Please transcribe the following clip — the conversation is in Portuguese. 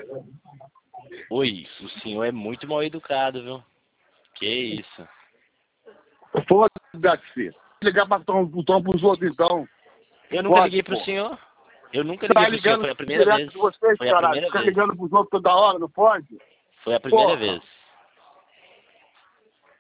Oi, o senhor é muito mal educado, viu? Que isso? Foda-se. Ligar pra o tom pros outros, então. Eu nunca liguei pro senhor. Eu nunca Você tá liguei pro senhor, ligando foi a primeira direto vez. de vocês, Foi a caralho. primeira Fica vez. ligando pros outros toda hora, não pode? Foi a primeira Porra. vez.